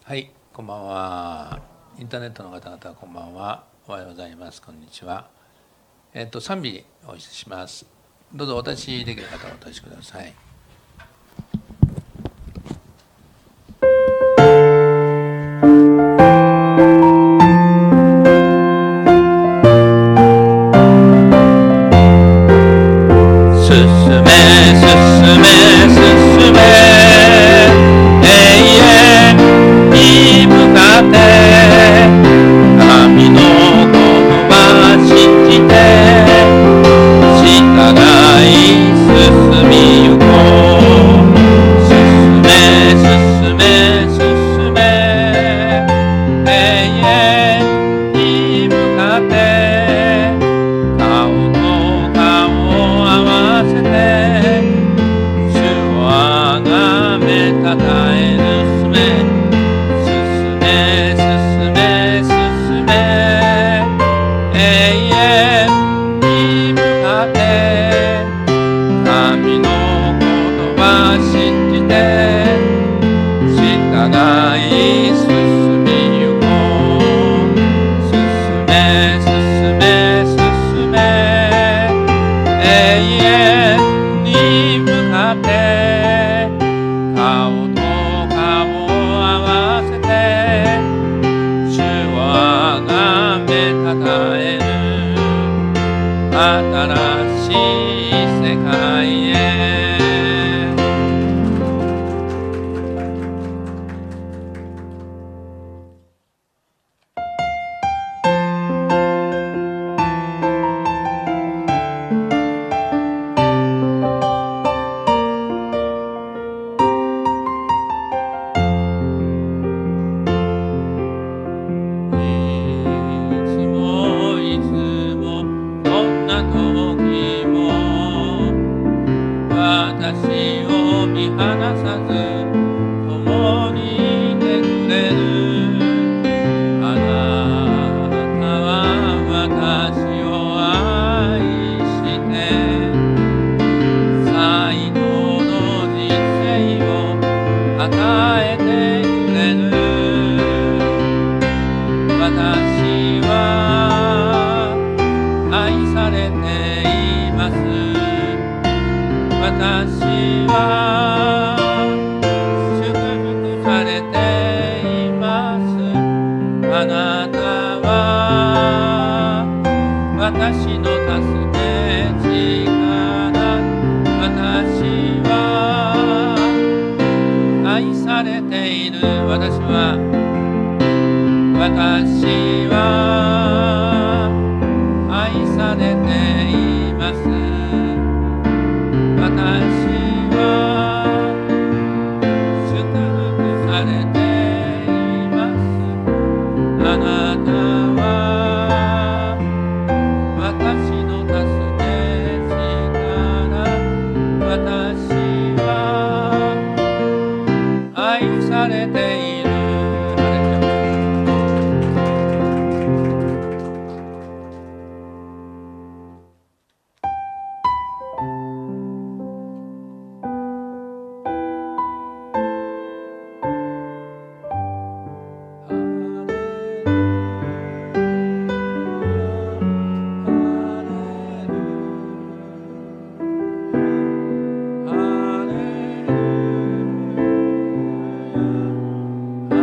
はい、こんばんは。インターネットの方々、こんばんは。おはようございます。こんにちは。賛美をします。どうぞお立ちできる方はお立ちください。進め進め進め永遠に向かって神の言葉信じて従い進みゆこう。進め進め進め永遠に向かって顔と顔を合わせて主をあがめたたえ進め進め進め進め永遠に向かって神の言葉信じて従い進みゆこう。進め進め進め永遠に向かって顔と顔を合わせて主をあがめたたえる新しい世界へ。いつもどんな時も私を見放さず共にいてくれる。あなたは私を愛して最高の人生を与えてくれる。私は愛されています。私は祝福されています。あなたは私の助け力。私は愛されている。私は愛されています。私は祝福されています。あなたは私の助け力。私は愛されている。ハ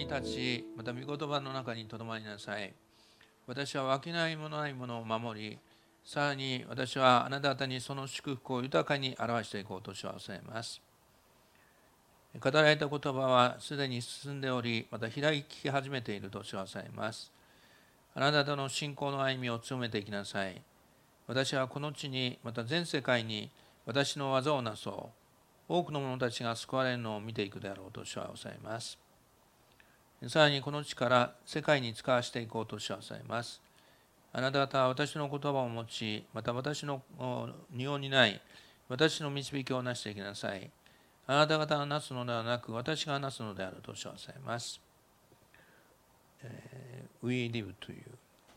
立ち、また御言葉の中にとどまりなさい。私は分けないものないものを守り、さらに私はあなた方にその祝福を豊かに表していこうとし忘れます。語られた言葉はすでに進んでおり、また開き始めているとし忘れます。あなた方の信仰の歩みを強めていきなさい。私はこの地に、また全世界に私の技をなそう。多くの者たちが救われるのを見ていくであろうとし忘れます。さらにこの地から世界に使わしていこうとし忘れます。あなた方は私の言葉を持ち、また私の荷を担い、私の導きをなしていきなさい。あなた方がなすのではなく、私がなすのであるとし忘れます。We live to you.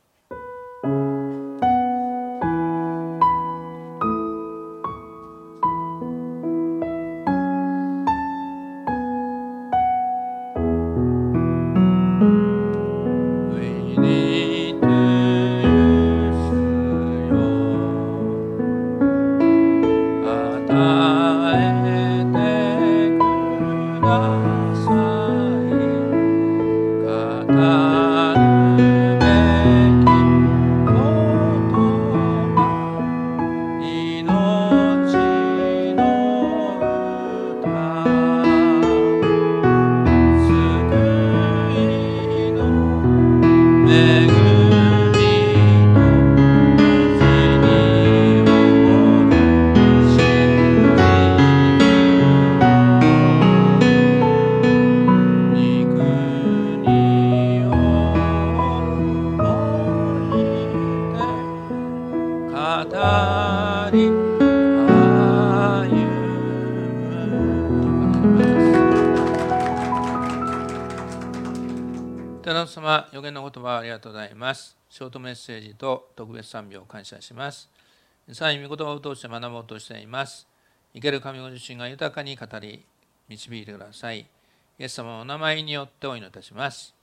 天皇様、予言の言葉ありがとうございます。ショートメッセージと特別賛美を感謝します。さらに御言葉を通して学ぼうとしています。生ける神ご自身が豊かに語り、導いてください。イエス様のお名前によってお祈りいたします。